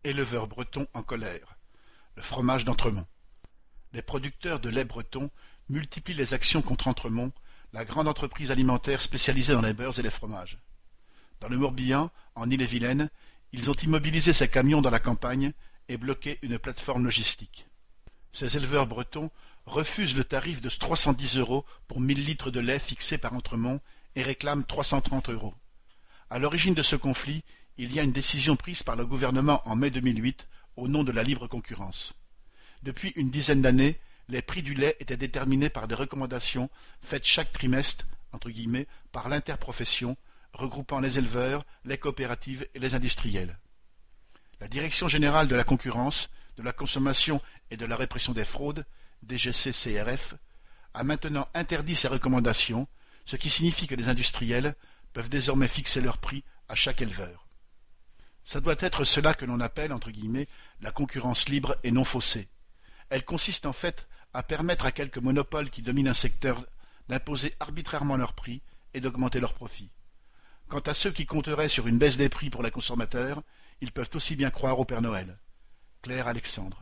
Éleveurs bretons en colère. Le fromage d'Entremont. Les producteurs de lait breton multiplient les actions contre Entremont, la grande entreprise alimentaire spécialisée dans les beurres et les fromages. Dans le Morbihan, en Ille-et-Vilaine, ils ont immobilisé ces camions dans la campagne et bloqué une plateforme logistique. Ces éleveurs bretons refusent le tarif de 310 € pour 1000 litres de lait fixé par Entremont et réclament 330 €. À l'origine de ce conflit, il y a une décision prise par le gouvernement en mai 2008 au nom de la libre concurrence. Depuis une dizaine d'années, les prix du lait étaient déterminés par des recommandations faites chaque trimestre entre guillemets, par l'interprofession, regroupant les éleveurs, les coopératives et les industriels. La Direction générale de la concurrence, de la consommation et de la répression des fraudes, DGCCRF, a maintenant interdit ces recommandations, ce qui signifie que les industriels peuvent désormais fixer leur prix à chaque éleveur. Ça doit être cela que l'on appelle, entre guillemets, la concurrence libre et non faussée. Elle consiste en fait à permettre à quelques monopoles qui dominent un secteur d'imposer arbitrairement leurs prix et d'augmenter leurs profits. Quant à ceux qui compteraient sur une baisse des prix pour les consommateurs, ils peuvent aussi bien croire au Père Noël. Claire Alexandre.